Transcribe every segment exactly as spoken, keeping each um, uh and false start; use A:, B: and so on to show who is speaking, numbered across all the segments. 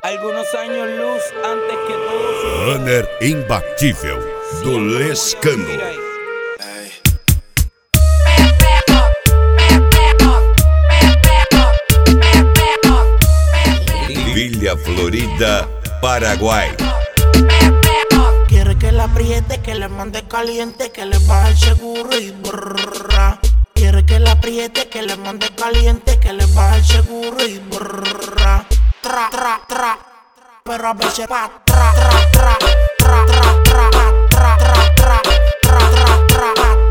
A: Algunos años luz antes que todo.
B: Runner imbatível do Lescano. Villa Florida, Paraguay.
C: Quiere que la apriete, que le mande caliente, que le baje el seguro y brrrra. Quiere que la apriete, que le mande caliente, que le baje el seguro y brrrra. Tra, tra, tra. Pero a veces pa, tra, tra, tra, tra, tra, tra, tra, tra, tra, tra, tra, tra,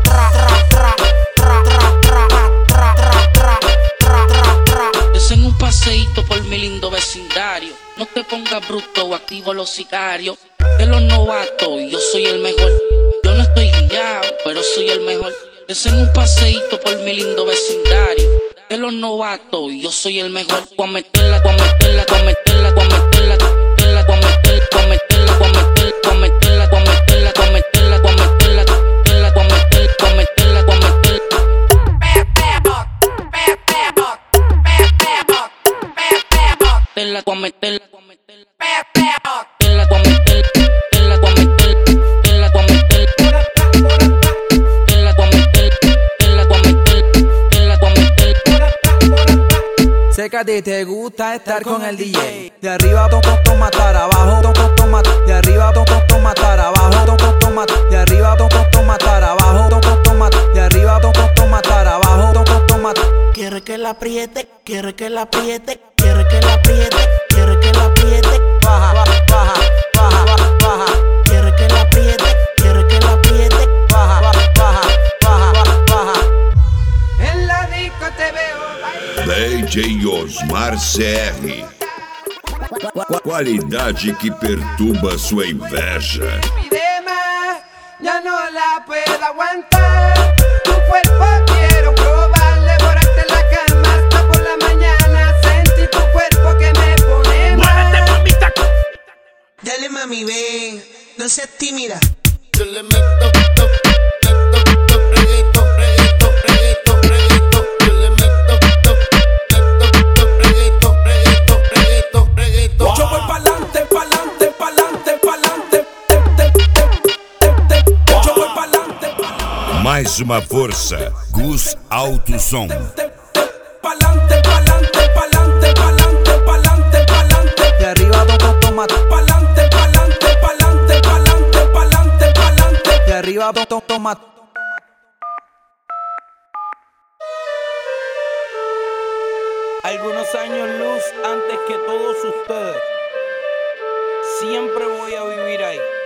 C: tra.
D: Desen un paseíto por mi lindo vecindario. No te pongas bruto o activo los sicarios. De los novatos y yo soy el mejor. Yo no estoy guiado, pero soy el mejor. Desen un paseíto por mi lindo vecindario. De los novatos y yo soy el mejor. Voy a meterla, voy a meterla, voy a meterla, voy a meterla, voy a meterla, voy a meterla, voy a meterla, voy a meterla, voy a meterla, voy a meterla, voy a meterla, voy a meterla, voy a meterla, voy a meterla. Meterla, voy a meterla, voy a meterla, meterla, voy a meterla, meterla, voy a meterla, meterla, voy a meterla, meterla, voy a meterla, meterla, voy a meterla, meterla, voy a meterla.
E: Sé que a ti te gusta estar con el D J. De arriba toco, toma, matar abajo, toco, toma. De arriba toco, toma, matar abajo, toco, toma. De arriba toco, toma, matar abajo, toco, toma. De arriba toco, toma, matar abajo, toco, toma.
C: Quiere que la apriete, quiere que la apriete, quiere que la apriete, quiere que la apriete.
E: Baja, baja, baja, baja, baja.
C: Quiere que la apriete, quiere que la apriete.
E: Baja, baja, baja, baja, baja.
F: En la disco te veo.
B: D J Osmar C R. Qualidade que perturba sua inveja.
F: Pide más, ya no la puedo aguantar. Tu cuerpo quiero probar, devorarte en la cama hasta por la mañana. Sentí tu cuerpo que me pone mal.
G: ¡Muévete, mamita!
C: Dale mami, ven, no seas tímida.
G: Yo le meto, to, meto, to, reguito, reguito, reguito, reguito. Yo le meto, to, meto, to, reguito, reguito, reguito, reguito.
A: Yo voy pa'lante, pa'lante, pa'lante, pa'lante. Te, te, te, te, te. Yo voy pa'lante, pa'lante.
B: Mais uma força, Gus Alto Som.
A: Pa'lante, pa'lante, pa'lante, pa'lante, pa'lante, pa'lante.
E: De arriba toco, toma.
A: Pa'lante, pa'lante, pa'lante, pa'lante, pa'lante, pa'lante.
E: De arriba toco, toma.
A: Algunos años luz antes que todos ustedes. Siempre voy a vivir ahí.